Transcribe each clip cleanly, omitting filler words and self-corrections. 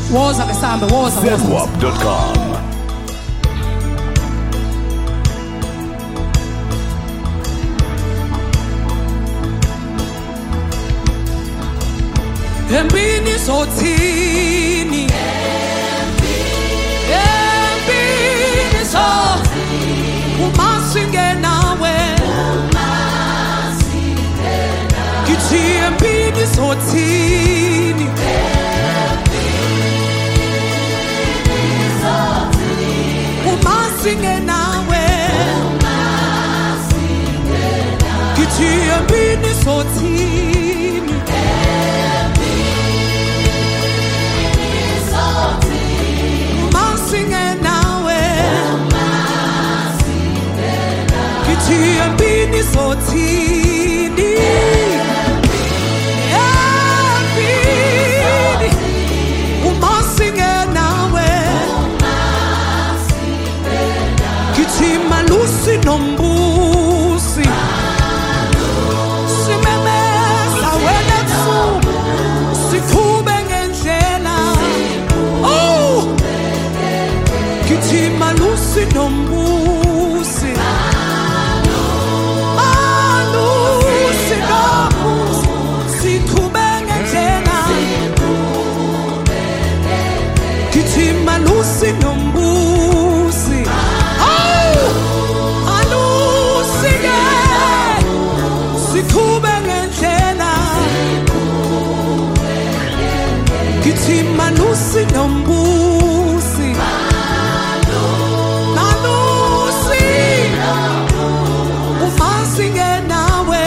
Woza besambe, woza. ZWAP.com. Empini sothini, empini sothini, umasinge nawe, kithi empini sothini, umasinge nawe, kithi empini sothini. Empini sothini, empini, umasinge nawe, kithi malusi nombusi, simemeza wena tsuku, sikhube ngendlela, oh, kithi malusi nombusi. Malusi nombusi, alusi-ke sikhube ngendlela, kithi malusi nombusi, malusi umasinge nawe.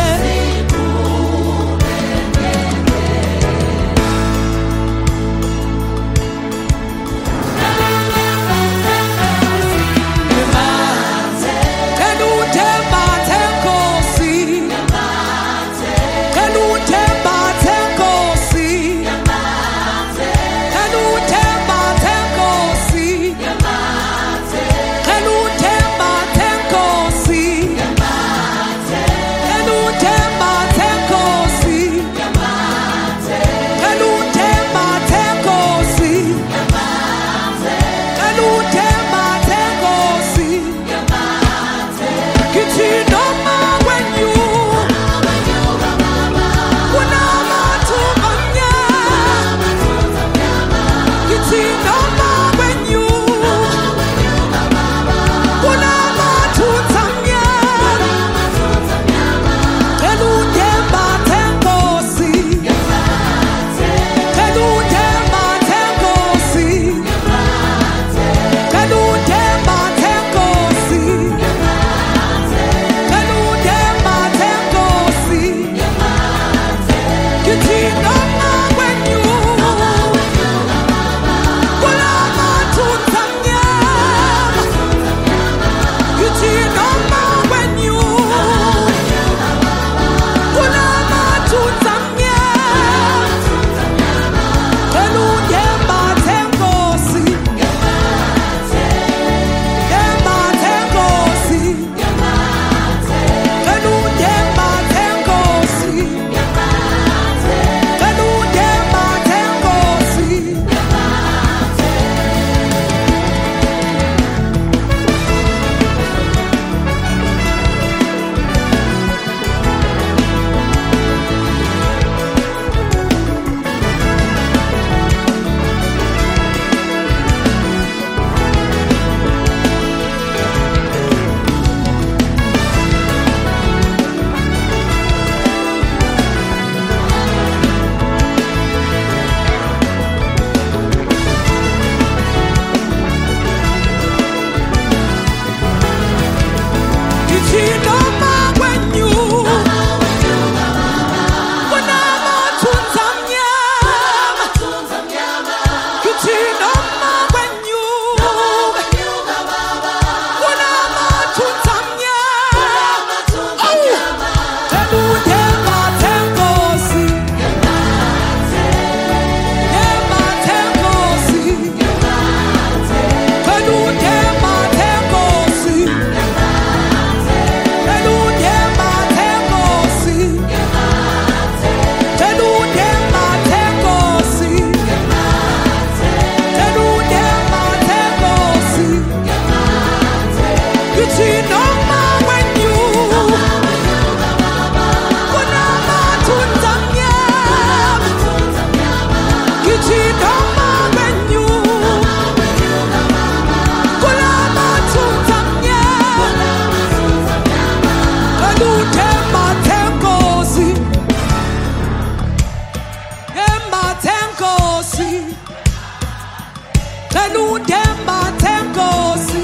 Teludemba tenkosi,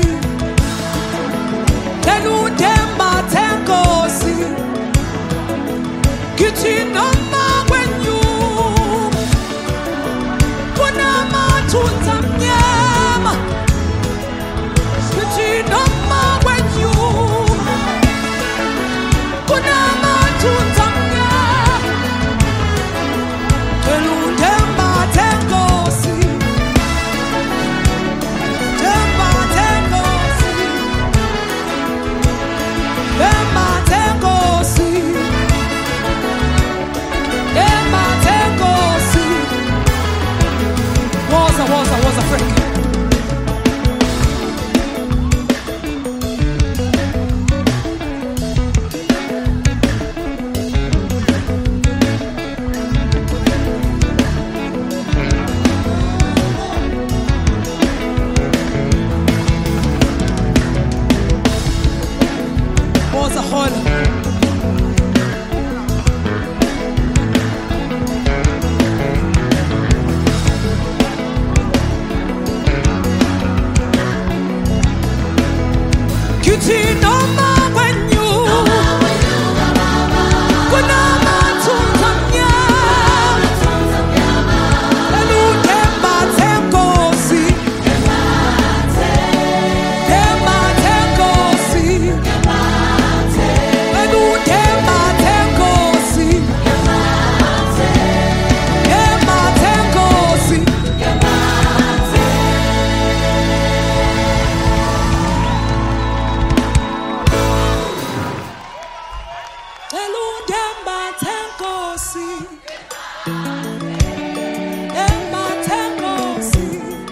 teludemba tenkosi. Kithi noma kwenyu kunamathunzi amnyama. Kithi noma kwenyu kunamathunzi amnyama. Teludemba tenkosi, demba tenkosi, demba tenkosi, demba tenkosi. Was a freak. Was a hole. Kithi noma kwenyu kunamathunzi amnyama. Teludemba tenkosi, demba tenkosi, teludemba tenkosi, demba tenkosi. Teludemba tenkosi, demba tenkosi,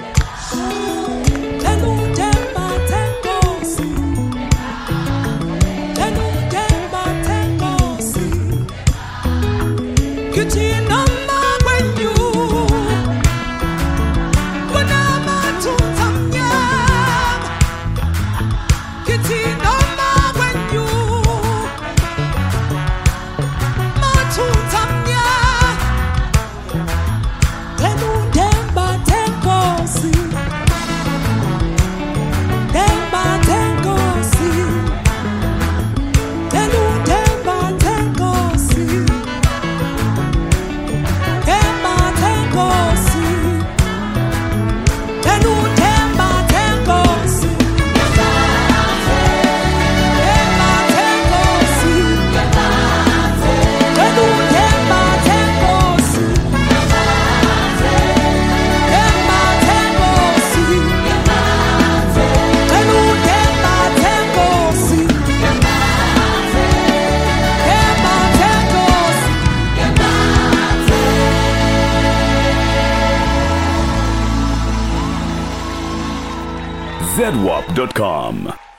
teludemba tenkosi, teludemba tenkosi. Kithi noma kwenyu kunamathunzi amnyama. Kithi noma kwenyu mathunzi amnyama. Teludemba tenkosi, demba tenkosi, teludemba tenkosi, demba tenkosi, teludemba tenkosi, demba tenkosi, teludemba tenkosi, demba tenkosi, teludemba tenkosi, demba tenkosi. ZWAP.com